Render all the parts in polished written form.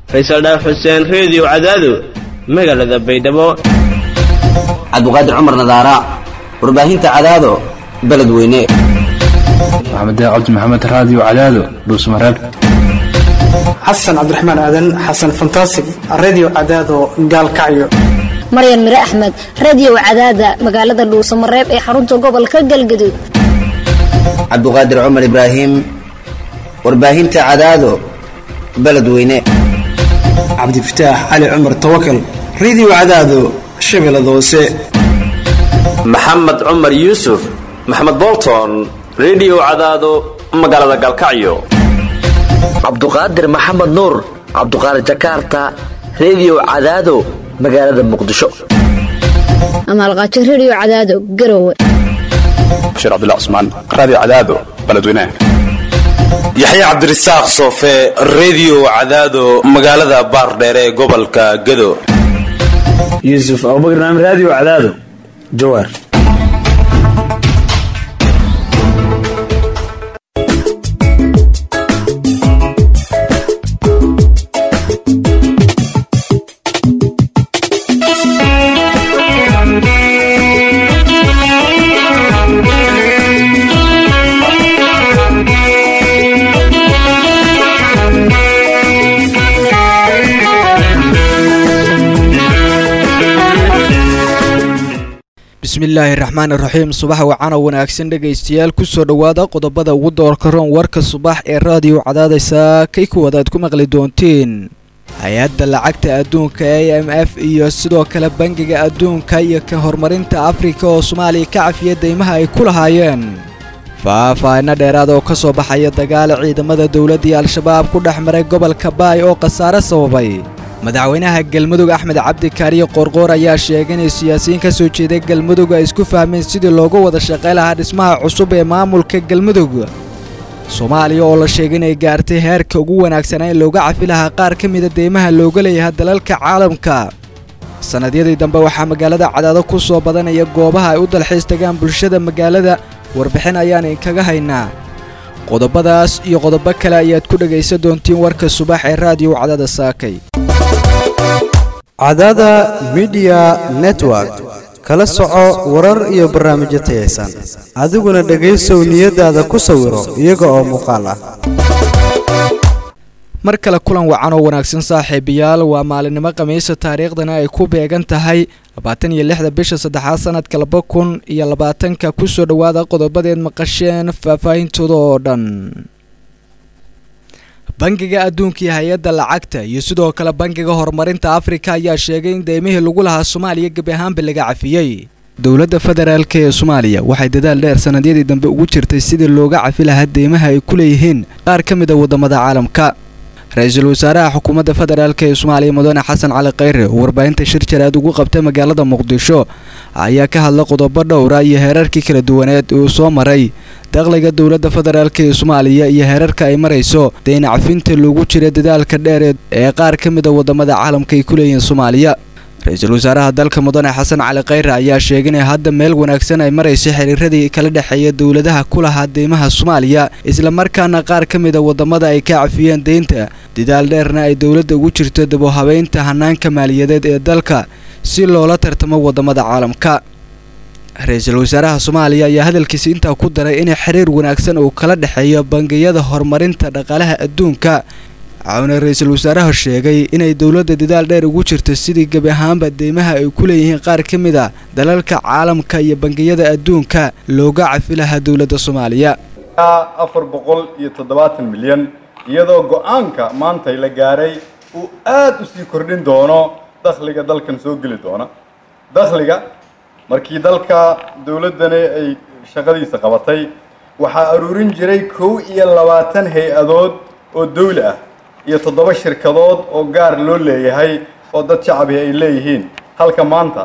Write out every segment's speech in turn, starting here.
Faysal Dhaaf Xuseen Radio Cadaado magaalada Baydhabo. Cabduqaadir Cumar Nadaara warbaahinta Cadaado beledweyne. Maxamed Cabdi Maxamed Radio Cadaado Dhuusmareeb. Xasan Cabdiraxmaan Aadan Xasan Fantastic Radio Cadaado Gaalkacyo. Maryan Mire Axmed Radio Cadaada magaalada Dhuusmareeb ee xarunta gobolka Galgaduud. Cabduqaadir Cumar Ibraahim warbaahinta Cadaado beledweyne. Cabdi Fataax Ali Cumar Tawakkal Radio Cadaado Shabeellada Hoose. Maxamed Cumar Yuusuf Maxamed Bolton Radio Cadaado magaalada Galkacyo. Cabduqaadir Maxamed Nuur Cabduqaadir Jakarta Radio Cadaado magaalada Muqdisho. Amal Qaadir Radio Cadaado Garowe. Sheekh Abdullah Usman Radio Cadaado beledweyne. Yaxya Cabdirasaaq Soofe Radio Cadaado magaalada Baardheere ee gobolka Gado. Yusuf Abubakar Radio Cadaado Jowhar. bismillaahi raxmaani raxiim subax wacan oo wanaagsan dhagaystayaal ku soo dhawaada qodobada ugu doorka roon warka subax ee raadiyo cadaadaysa kay kuwadaad ku maqli doontiin hay-adda lacagta adduunka IMF iyo sidoo kale bangiga adduunka iyo ka horumarinta Afrika oo Soomaaliya ka cafiya deymaha ay ku lahaayeen faahfaahin dheeraad oo ka soo baxaya dagaal ciidamada dawladda iyo al-shabaab ku dhaxmaray gobolka Baay oo khasaare sababay madaxweynaha Galmudug Axmed Cabdi Kaariye Qorqoor ayaa sheegay in siyaasiyiin ka soo jeeday Galmudug ay isku fahmeen sidii looga wada shaqeyn lahaa dhismaha cusub ee maamulka Galmudug Soomaaliya oo la sheegay inay gaartay heerka ugu wanaagsan ee looga cafi lahaa qaar ka mid ah deymaha looga leeyahay dalalka caalamka sanadyadii dambe waxaa magaalada Cadaado ku soo badanaya goobaha ay u dalxiis tagaan bulshada magaalada warbixin ayaan kaga haynaa qodobadaas iyo qodobo kale ayaad ku dhagaysan doontiin warka subax ee raadiyo Cadaada saakay Cadaada Media Network kala soco warar iyo barnaamijyo tayeysan adiguna dhagaysow niyadaada ku sawiro iyaga oo muuqaal ah mar kale kulan wacan oo wanaagsan saaxiibayaal waa maalinimo Khamiis taariikhdana ay ku beegan tahay 26 bisha 3 sanadka 2020 ku soo dhawaada qodobadeed maqasheen faahfaahintooda oo dhan bangiga adduunka iyo hay'adda lacagta iyo sidoo kale bangiga horumarinta Afrika ayaa sheegay in deymihii lagu lahaa Soomaaliya gabi ahaanba laga cafiyay dawladda federaalka ee Soomaaliya waxay dadaal dheer sanadyadii dambe ugu jirtay sidii looga cafi lahaa deymaha ay ku leeyihiin qaar ka mid ah wadamada caalamka ra'iisul wasaaraha xukuumadda federaalka ee Soomaaliya Mudane Xasan Cali Khayre oo warbaahinta shir jaraad ugu qabtay magaalada Muqdisho ayaa ka hadlay qodobo dhowr ah iyo heerarkii kala duwaneed oo soo maray dakhliga dawladda federaalka ee Soomaaliya iyo heerarka ay marayso deyn cafinta loogu jiray dadaalka dheer ee qaar ka mid ah wadamada caalamka ay ku leeyihiin Soomaaliya ra'iisul wasaaraha dalka Mudane Xasan Cali Khayre ayaa sheegay in hadda meel wanaagsan ay marayso xiriiradii kala dhaxeeya dawladaha ku lahaa deymaha Soomaaliya isla markaana qaar ka mid ah wadamada ay ka cafiyeen deynta dadaal dheerna ay dawladda ugu jirto dib u habeynta hanaanka maaliyadeed ee dalka si loola tartamo wadamada caalamka ra'iisul wasaaraha Soomaaliya ayaa hadalkiisa inta ku daray in xiriir wanaagsan uu kala dhaxeeyo bangiyada horumarinta dhaqaalaha adduunka عون الرئيسل وزراء الشيعي إن الدولة دال دير وجرت السيد جبهان بديمها كله قار كمدا دلالك عالم كي بنجية الدون كا لوجع في لها دولة الصومالية. أفر بقول يتضبط المليون يدو جوانك ما أنت إلى جاري وآد وسيكردين دونا دخلك دلك نسوق لي دونا دخلك مركي دلك دولة دني أي شغلي سقطتي وحارورين جري كو يلواتن هي أدود والدولة يتضبط شركات أو جار لولي هاي وضد شعبي إليهين هالك مانتا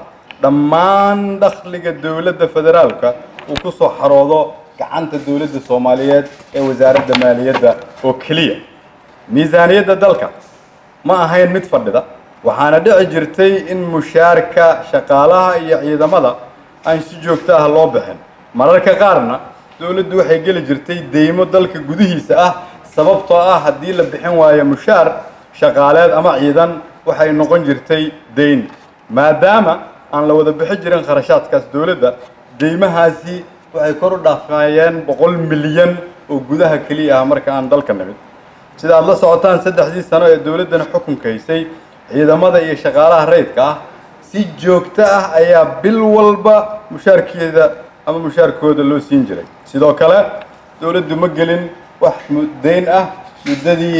دمان دخلك الدولة الفدرالكا وكسو حراضة كعنت الدولة الصومالية وزارة المالية وكلية ميزانية دلكا ما هي المتفردة وحنا دعي جرتي إن مشاركة شقالها يعيد مضى أن سجوكتها اللوبحن مرارك قارنا دولة وحي قل جرتي ديمو دلك قديه سأه sababtoo ah hadii la bixin waayo mushaar shaqaaleed ama ciidan waxay noqon jirtay deyn maadaama aan la wada bixi jirin kharashaadkaas dowladda deymahaasi waxay kor u dhaafayeen 100 milyan oo gudaha kaliya ah marka aan dalka nimid sida aad la socotaan 3 sano ee dowladdan xukunka haysay ciidamada iyo shaqaalaha rayidka ah si joogto ah ayaa bil walba mushaarkeeda ama mushaarkooda loo siin jiray sidoo kale dowladdu ma gelin wax deyn ah muddadii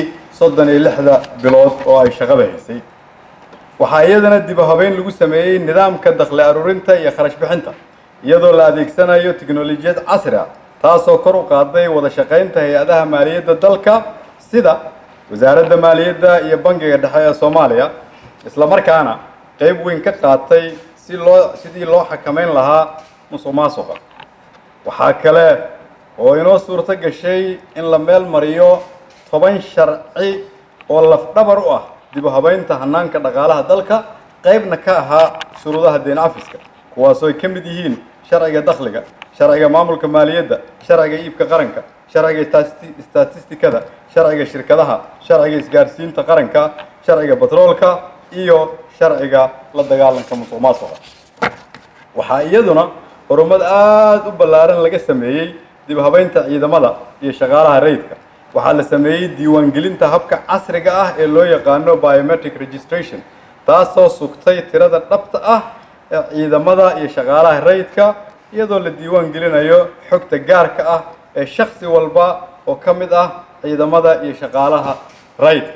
36 bilood oo ay shaqada haysay waxaa iyadana dib u habeyn lagu sameeyay nidaamka dakhli aruurinta iyo kharash bixinta iyadoo la adeegsanayo tiknoolajiyad casri ah taasoo kor u qaaday wada shaqaynta hay'adaha maaliyadda dalka sida wasaaradda maaliyadda iyo bangiga dhexe ee Soomaaliya isla markaana qayb weyn ka qaatay sidii loo xakameyn lahaa musuqmaasuqa waxaa kale oo inoo suurto gashay in la meel mariyo 10 sharci oo lafdhabar u ah dib u habeynta hanaanka dhaqaalaha dalka qaybna ka ahaa shuruudaha deyn cafiska kuwaasoo ay ka mid yihiin sharciga dakhliga sharciga maamulka maaliyadda sharciga iibka qaranka sharciga statistikada sharciga shirkadaha sharciga isgaarsiinta qaranka sharciga batroolka iyo sharciga la dagaalanka musuqmaasuqa waxaa iyaduna horumar aad u ballaaran laga sameeyay dib u habeynta ciidamada iyo shaqaalaha rayidka waxaa la sameeyay diiwaangelinta habka casriga ah ee loo yaqaano biometric registration taasoo sugtay tirada dhabta ah ee ciidamada iyo shaqaalaha rayidka iyadoo la diiwaan gelinayo xogta gaarka ah ee shakhsi walba oo ka mid ah ciidamada iyo shaqaalaha rayidka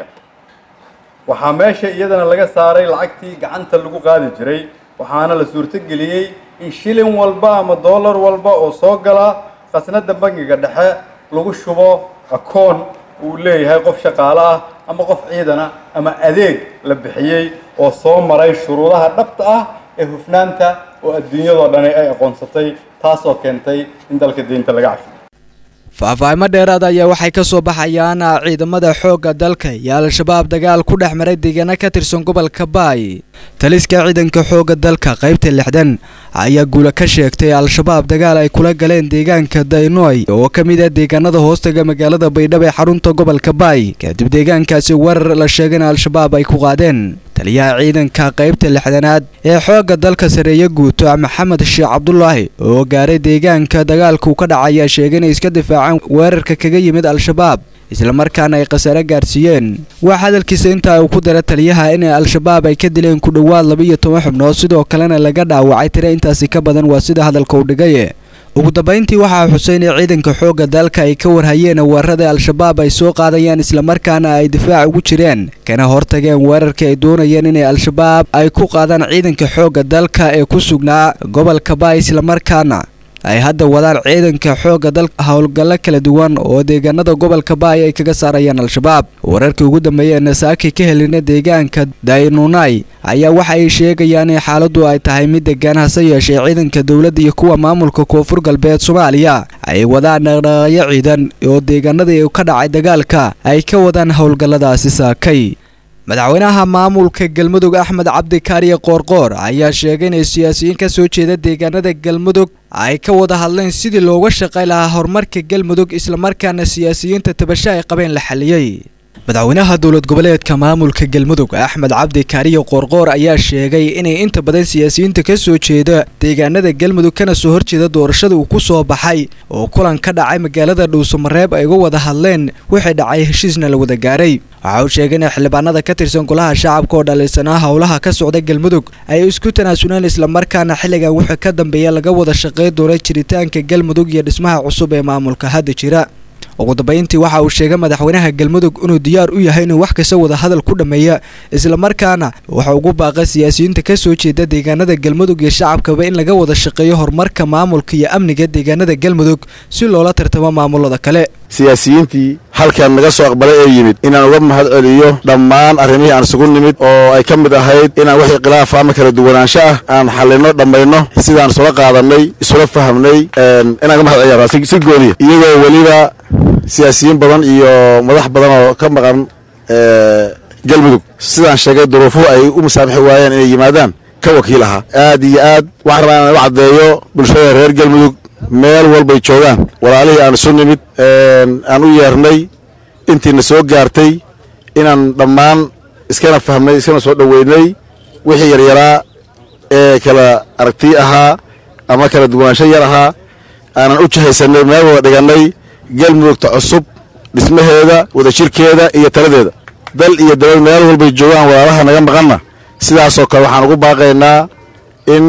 waxaa meesha iyadana laga saaray lacagtii gacanta lagu qaadi jiray waxaana la suurto geliyay in shilin walba ama dollar walba oo soo gala khasnada bangiga dhexe lagu shubo akoon uu leeyahay qof shaqaale ah ama qof ciidan ah ama adeeg la bixiyay oo soo maray shuruudaha dhabta ah ee hufnaanta oo adduunyadoo dhan ay aqoonsatay taasoo keentay in dalka deynta laga cafiyo faahfaahinno dheeraad ayaa waxay ka soo baxayaan ciidamada xoogga dalka iyo al-shabaab dagaal ku dhex maray deegaano ka tirsan gobolka Baay taliska ciidanka xoogga dalka qaybta 6 ayaa guula ka sheegtay al-shabaab dagaal ay kula galeen deegaanka Daynoy oo ka mid ah deegaanada hoostaga magaalada Baydhabo ee xarunta gobolka Baay kadib deegaankaasi warar la sheegay in al-shabaab ay ku qaadeen taliyaha ciidanka qaybta 6aad ee xoogga dalka sareeya guuto Maxamed Sheekh Cabdullaahi oo gaaray deegaanka dagaalku ka dhacay sheegay in iska difaacaan weerarka kaga yimid al-shabaab isla markaana ay qasaare gaarsiiyeen waxa hadalkiisa inta uu ku daray taliyaha in al-shabaab ay ka dileen ku dhawaad 12 xubnood sidoo kalena laga dhaawacay tiro intaasi ka badan waa sida hadalka uu dhigay ugu dambeyntii waxa Xuseen ciidanka xoogga dalka ay ka warhayeen weerarada al-shabaab ay soo qaadayaan isla markaana ay difaac ugu jireen kana hortageen weerarka ay doonayeen in al-shabaab ay ku qaadaan ciidanka xoogga dalka ee ku sugnaa gobolka Baay isla markaana ay hadda wadaan ciidanka xoogga dalka hawlgalo kala duwan oo deegaanada gobolka Baay ay kaga saarayaan al-shabaab wararkii ugu dambeeyay nasaaki ka helina deegaanka Daynunay ayaa waxa ay sheegayaan in xaaladdu ay tahay mid deegaan hase yeeshee ciidanka dawladda iyo kuwa maamulka koonfur galbeed Soomaaliya ay wadaan dhaqdhaqaaqyo ciidan oo deegaanada ay ka dhacay dagaalka ay ka wadaan hawlgaladaasi saakay madaxweynaha maamulka Galmudug Axmed Cabdi Kaariye Qoorqoor ayaa sheegay in siyaasiyiin ka soo jeeda deegaanada Galmudug ay ka wada hadleen sidii looga shaqeyn lahaa horumarka Galmudug isla markaana siyaasiyiinta tabasho ay qabeen la xaliyay madaxweynaha dowlad goboleedka maamulka Galmudug Axmed Cabdi Kaariye Qoorqoor ayaa sheegay in inta badan siyaasiyiinta ka soo jeeda deegaanada Galmudug kana soo horjeeda doorashada uu ku soo baxay oo kulan ka dhacay magaalada Dhuusamareeb ay uga wada hadleen wixii dhacay heshiisna la wada gaaray waxa uu sheegay in xildhibaanada ka tirsan golaha shacabka oo dhalisanaa hawlaha ka socda Galmudug ay isku tanaasulaan isla markaana xilligan wixii ka dambeeya laga wada shaqeyn doono jiritaanka Galmudug iyo dhismaha cusub ee maamulka hadda jira ugu dambeyntii waxa uu sheegay madaxweynaha Galmudug inuu diyaar u yahay inuu wax kasta wada hadal ku dhameeyo isla markaana waxa ugu baaqay siyaasiyiinta ka soo jeeda deegaanada Galmudug iyo shacabkaba in laga wada shaqeeyo horumarka maamulka iyo amniga deegaanada Galmudug si loola tartamo maamulada kale siyaasiyiintii halkan naga soo aqbalay ee yimid inaan uga mahad celiyo dhammaan arrimihii aan isugu nimid oo ay ka mid ahayd inaan wixii khilaaf ama kala duwanaansho ah aan xalino dhammayno sidaan isula qaadanay isula fahamnay inaan ka mahad celiyo si gooniya iyagoo weliba siyaasiyiin badan iyo madax badan oo ka maqan Galmudug sidaan sheegay duruufuhu ay u musaamaxi waayeen inay yimaadaan ka wakiil ahaa aad iyo aad wax rabaan inaan u caddeeyo bulshada reer Galmudug meel walbay joogaan walaalihii aan isu nimid aan u yeernay intiina soo gaartay inaan dhammaan iskana fahmnay iskana soo dhoweynay wixii yaryaraa ee kala aragti ahaa ama kala duwanaansho yar ahaa aanan u jahaysanay meel wada dhigannay galmudugta cusub dhismaheeda wadajirkeeda iyo taladeeda dal iyo dawlad meel walbay joogaan walaalaha naga maqanna sidaasoo kale waxaan ugu baaqaynaa in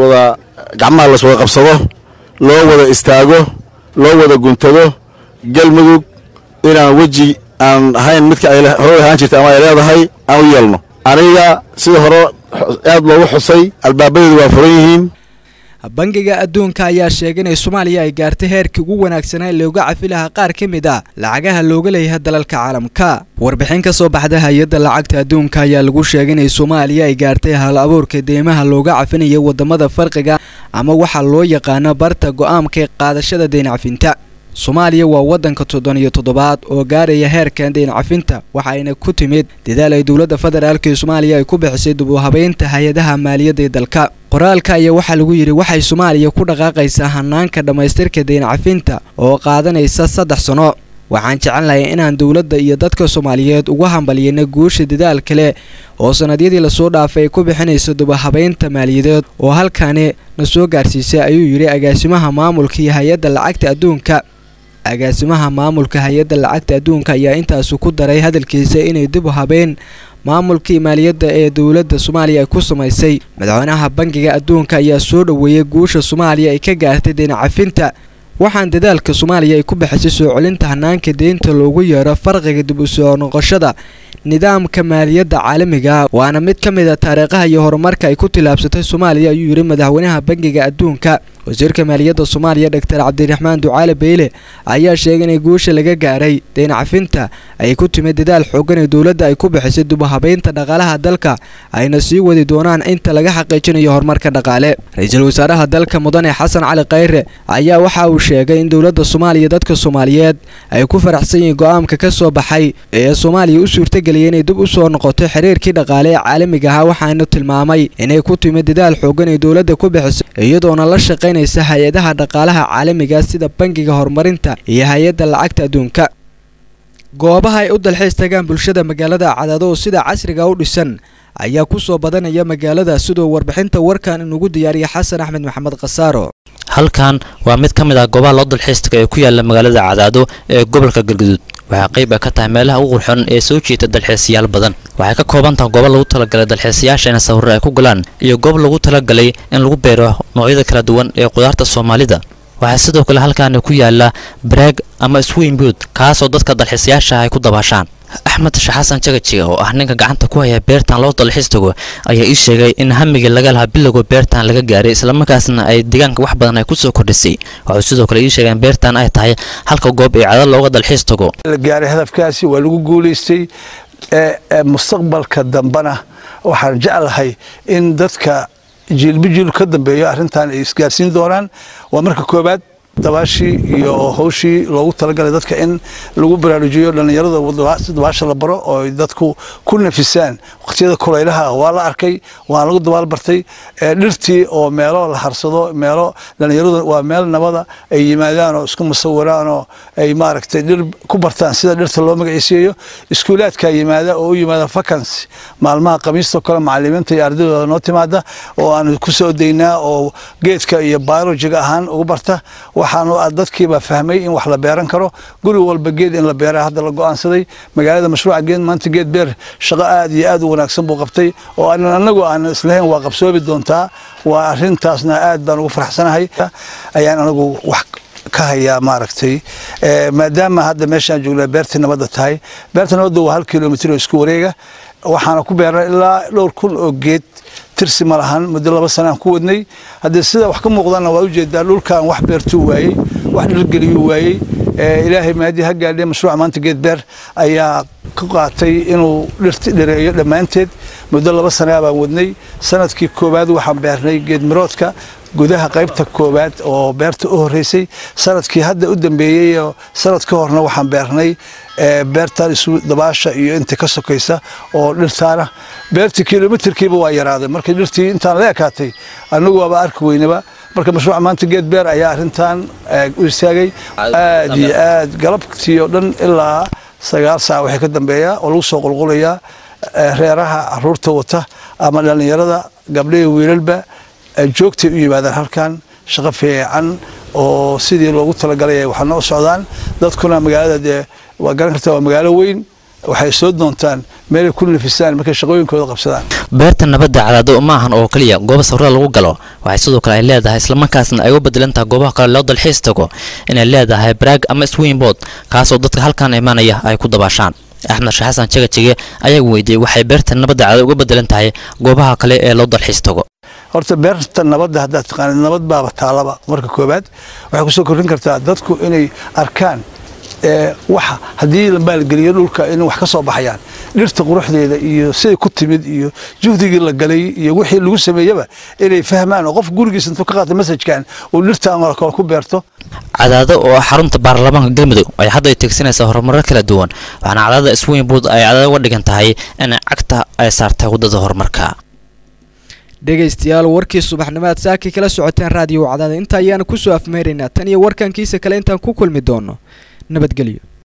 gacmaha layswada qabsado loo wada istaago loo wada guntado galmudug inaan weji aan ahayn midka ay hore ahaan jirtay ama ay leedahay aan u yeelno aniga sida hore aad loogu xusay albaabadeedu waa furan yihiin bangiga adduunka ayaa sheegay in Soomaaliya ay gaartay heerkii ugu wanaagsanaa ee looga cafi lahaa qaar ka mid ah lacagaha looga leeyahay dalalka caalamka. Warbixin ka soo baxday hay'adda lacagta adduunka ayaa lagu sheegay in Soomaaliya ay gaartay hal abuurka deymaha looga cafinayo wadamada farqiga ama waxa loo yaqaan barta go'aamka qaadashada deyn cafinta. Soomaaliya waa wadanka 77 oo gaaraya heerkan deyn cafinta waxayna ku timid dadaal ay dawladda federaalka ee Soomaaliya ay ku bixisay dib u habeynta hay'adaha maaliyadda ee dalka. qoraalka ayaa waxa lagu yiri waxay Soomaaliya ku dhaqaaqaysaa hanaanka dhamaystirka deyn cafinta oo qaadanaysa 3 sano. waxaan jecelnahay inaan dawladda iyo dadka Soomaaliyeed ugu hambalyeeno guusha dadaal kale oo sanadiyadii la soo dhaafay ku bixinayso dib u habeynta maaliyadeed oo halkaani na soo gaarsiisay ayuu yiri agaasimaha maamulka iyo hay'adda lacagta adduunka. agaasimaha maamulka hay'adda lacagta adduunka ayaa intaas ku daray hadalkiisa inay dib u habeen maamulkii maaliyadda ee dawladda Soomaaliya ay ku sameysay. madaxweynaha bangiga adduunka ayaa soo dhaweeyay guusha Soomaaliya ay ka gaartay deyn cafinta. waxaan dadaalka Soomaaliya ay ku bixisay soo celinta hanaanka deynta loogu yeero farqiga dib u soo noqoshada nidaamka maaliyadda caalamiga waana mid ka mid ah taariikhaha iyo horumarka ay ku tilaabsatay Soomaaliya ayuu yiri madaxweynaha bangiga adduunka. wasiirka maaliyadda Soomaaliya Dr. Cabdiraxmaan Ducaale Beyle ayaa sheegay in guusha laga gaaray deyn cafinta ay ku timid dadaal xooggan ee dawladda ay ku bixisay dib u habeynta dhaqaalaha dalka ayna sii wadi doonaan inta laga xaqiijinayo horumarka dhaqaale. ra'iisul wasaaraha dalka Mudane Xasan Cali Khayre ayaa waxa uu sheegay in dawladda Soomaaliya dadka Soomaaliyeed ay ku faraxsan yihiin go'aamka ka soo baxay ee Soomaaliya u suurtageliyay inay dib u soo noqoto xiriirkii dhaqaale ee caalamiga ah waxaana tilmaamay inay ku timid dadaal xooggan ee dawladda ku bixisay iyadoona la shaqeynaysa hay'adaha dhaqaalaha caalamiga sida bangiga horumarinta iyo hay'adda lacagta adduunka. goobaha ay u dalxiis tagaan bulshada magaalada Cadaado sida casriga u dhisan ayaa ku soo badanaya magaalada sidoo warbixinta warkan inugu diyaariyay Xasan Axmed Maxamed Qasaaro. halkan waa mid ka mid ah goobaha loo dalxiis tago ee ku yaala magaalada Cadaado ee gobolka Galgaduud. waxaa qayb ka tahay meelaha ugu qurxoon ee soo jeeta dalxiisayaal badan. waxay ka kooban tahay goobo lagu talagalay dalxiisayaasha in sawir ay ku galaan iyo goob lagu talagalay in lagu beero noocyada kala duwan ee qudaarta Soomaalida. waxaa sidoo kale halkaan ku yaala baraag ama swimming pool kaas oo dadka dalxiisayaasha ay ku dabaashaan. Axmed Xasan Jagajiga oo ah ninka gacanta ku haya beertan loo dalxiis tago ayaa ii sheegay in hamiga laga lahaa bilowga beertan laga gaaray isla markaasna ay deegaanka wax badan ay ku soo kordhisay. wuxuu sidoo kale ii sheegay in beertan ay tahay halka goob ee Cadaado looga dalxiis tago. la gaaray hadafkaasi waa lagu guuleystay mustaqbalka dambana waxaan jecelahay in dadka jiilbijil ka dambeeyo arrintan ay isgaarsiin doonaan. waa marka koobaad dabaashii iyo hawshii loogu talagalay dadka in lagu baraarujiyo dhalinyarada dabaasha la baro oo dadku ku nafisaan waqtiyada kulaylaha waa la arkay waa lagu dabaal bartay dhirtii oo meelo la harsado meelo dhalinyaradu waa meel nabada ay yimaadaan oo isku musawiraan oo ay maaragtay dhir ku bartaan sida dhirta loo magaciiseeyo. iskuulaadka yimaada oo u yimaada vacancy maalmaha khamiista kale macallimiinta iyo ardayda noo timaada oo aan ku soo deynaa oo geedka iyo biology-ga ahaan ugu barta. waxaan dadkiiba fahmay in wax la beeran karo guri walba geed in la beeraa hadda la go'aansaday. magaalada mashruuca geed maanta geed beer shaqo aad iyo aad u wanaagsan buu qabtay oo anagu aan islahayn waa qabsoobi doontaa. waa arrintaasna aad baan ugu faraxsanahay ayaan anagu wax ka hayaa maaragtay maadaama hadda meeshaan joognaa beertii nabadda tahay. beerta nabadda waa 1 kiiloomitir oo isku wareega waxaana ku beernay ilaa dhowr kun oo geed tirsi ma lahan muddo 2 sano ku wadnay. hadda sida wax ka muuqdana waa u jeedaa dhulkan wax beertu waayay wax dhulgeliyo waayay. ilaahay maadi ha gaadhay mashruuca maanta geed beer ayaa ka qaatay inuu dhirti dhireeyo dhammaanteed muddo 2 sano baan wadnay. sanadkii koobaad waxaan beernay geed miroodka gudaha qaybta koobaad oo beerta u horeysay. sanadkii hadda u dambeeyay oo sanad ka horna waxaan beernay beertan isu dabaasha iyo inta ka sokaysa oo dhirtaana beertii kiiloomitirkiiba waa yaraaday markii dhirtii intaan la ekaatay anagu waaba arki weynaba. marka mashruuca maanta geed beer ayaa arrintan u istaagay aad iyo aad galabtii oo dhan ilaa 9 saac waxay ka dambeeyaa oo lagu soo qulqulayaa reeraha caruurta wata ama dhalinyarada gabdhaha wiilalba joogtay u yimaadaan halkan shaqo fiican oo sidii loogu talagalay waxa noo socdaan dadkuna magaalada waa garan kartaa waa magaalo weyn waxay soo doontaan meel ku nafisaan markay shaqooyinkooda qabsadaan beerta nabadda cadaado ma ahan oo kaliya goob sawirada lagu galo waxay sidoo kale ay leedahay isla markaasna ay u bedelantahay goobaha kale loo dalxiis tago inay leedahay baraag ama swingboard kaasoo dadka halkan imaanaya ay ku dabaashaan axmed xasan jagajige ayaa weydiiyay waxay beerta nabadda cadaado uga bedelan tahay goobaha kale ee loo dalxiis tago horta beerta nabadda hadda taqaan nabad baaba taalaba marka koobaad waxay ku soo korin kartaa dadku inay arkaan waxa hadii la maalgeliyo dhulka in wax ka soo baxayaan dhirta quruxdeeda iyo siday ku timid iyo juhdigii la galay iyo wixii lagu sameeyaba inay fahmaan oo qof gurigiisa intuu ka qaato message-kan oo dhirta marka ku beerto cadaado oo xarunta baarlamaanka galmudug ay hadda tigsanaysaa horumarro kala duwan waxaana cadaada swingboard ay cadaado uga dhigan tahay in cagta ay saartay wadada horumarka dhegaystayaal warkii subaxnimaad saaki kala socoteen raadiyo cadaada inta ayaana ku soo afmeeraynaa tan iyo warkankiisa kale intaan ku kulmi doono nabadgelyo